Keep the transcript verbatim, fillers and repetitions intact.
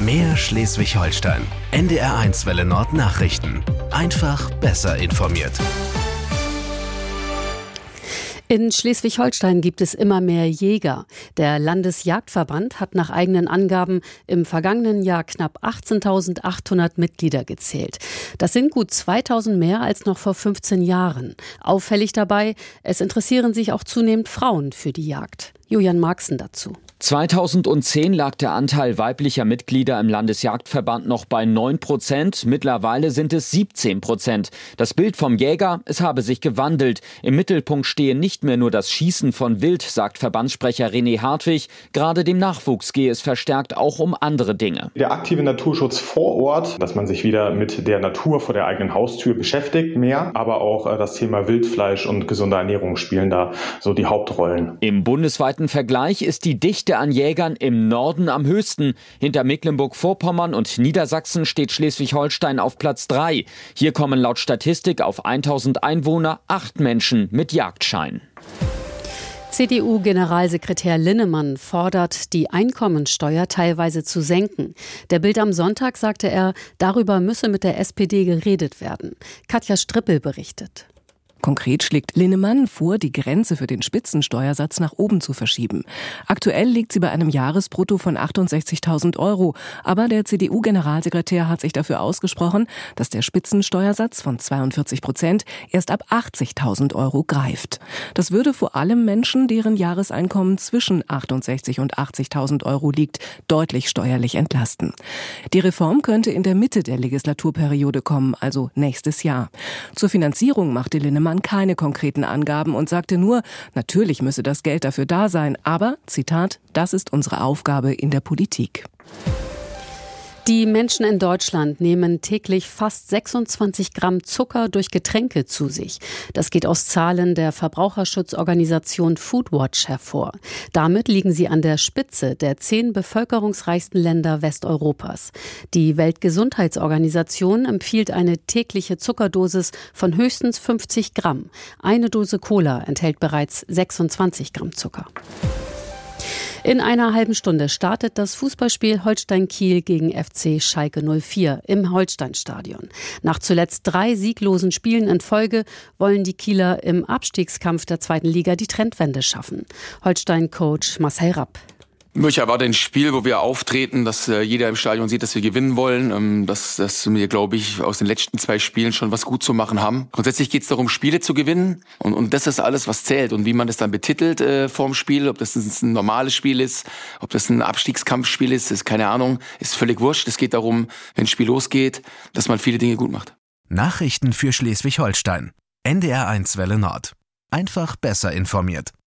Mehr Schleswig-Holstein. N D R eins Welle Nord Nachrichten. Einfach besser informiert. In Schleswig-Holstein gibt es immer mehr Jäger. Der Landesjagdverband hat nach eigenen Angaben im vergangenen Jahr knapp achtzehntausendachthundert Mitglieder gezählt. Das sind gut zweitausend mehr als noch vor fünfzehn Jahren. Auffällig dabei, es interessieren sich auch zunehmend Frauen für die Jagd. Julian Marxen dazu. zweitausendzehn lag der Anteil weiblicher Mitglieder im Landesjagdverband noch bei neun Prozent. Mittlerweile sind es siebzehn Prozent. Das Bild vom Jäger, es habe sich gewandelt. Im Mittelpunkt stehe nicht mehr nur das Schießen von Wild, sagt Verbandssprecher René Hartwig. Gerade dem Nachwuchs gehe es verstärkt auch um andere Dinge. Der aktive Naturschutz vor Ort, dass man sich wieder mit der Natur vor der eigenen Haustür beschäftigt, mehr. Aber auch das Thema Wildfleisch und gesunde Ernährung spielen da so die Hauptrollen. Im bundesweiten Vergleich ist die Dichte an Jägern im Norden am höchsten. Hinter Mecklenburg-Vorpommern und Niedersachsen steht Schleswig-Holstein auf Platz drei. Hier kommen laut Statistik auf tausend Einwohner acht Menschen mit Jagdschein. C D U-Generalsekretär Linnemann fordert, die Einkommensteuer teilweise zu senken. Der Bild am Sonntag sagte er, darüber müsse mit der S P D geredet werden. Katja Strippel berichtet. Konkret schlägt Linnemann vor, die Grenze für den Spitzensteuersatz nach oben zu verschieben. Aktuell liegt sie bei einem Jahresbrutto von achtundsechzigtausend Euro. Aber der C D U-Generalsekretär hat sich dafür ausgesprochen, dass der Spitzensteuersatz von zweiundvierzig Prozent erst ab achtzigtausend Euro greift. Das würde vor allem Menschen, deren Jahreseinkommen zwischen achtundsechzig und achtzigtausend Euro liegt, deutlich steuerlich entlasten. Die Reform könnte in der Mitte der Legislaturperiode kommen, also nächstes Jahr. Zur Finanzierung machte Linnemann keine konkreten Angaben und sagte nur, natürlich müsse das Geld dafür da sein, aber, Zitat, das ist unsere Aufgabe in der Politik. Die Menschen in Deutschland nehmen täglich fast sechsundzwanzig Gramm Zucker durch Getränke zu sich. Das geht aus Zahlen der Verbraucherschutzorganisation Foodwatch hervor. Damit liegen sie an der Spitze der zehn bevölkerungsreichsten Länder Westeuropas. Die Weltgesundheitsorganisation empfiehlt eine tägliche Zuckerdosis von höchstens fünfzig Gramm. Eine Dose Cola enthält bereits sechsundzwanzig Gramm Zucker. In einer halben Stunde startet das Fußballspiel Holstein-Kiel gegen F C Schalke null vier im Holsteinstadion. Nach zuletzt drei sieglosen Spielen in Folge wollen die Kieler im Abstiegskampf der zweiten Liga die Trendwende schaffen. Holstein-Coach Marcel Rapp. Ich erwarte ein Spiel, wo wir auftreten, dass äh, jeder im Stadion sieht, dass wir gewinnen wollen, ähm, dass, dass wir, glaube ich, aus den letzten zwei Spielen schon was gut zu machen haben. Grundsätzlich geht es darum, Spiele zu gewinnen und, und das ist alles, was zählt. Und wie man das dann betitelt äh, vorm Spiel, ob das ein, ein normales Spiel ist, ob das ein Abstiegskampfspiel ist, ist keine Ahnung, ist völlig wurscht. Es geht darum, wenn ein Spiel losgeht, dass man viele Dinge gut macht. Nachrichten für Schleswig-Holstein. N D R eins Welle Nord. Einfach besser informiert.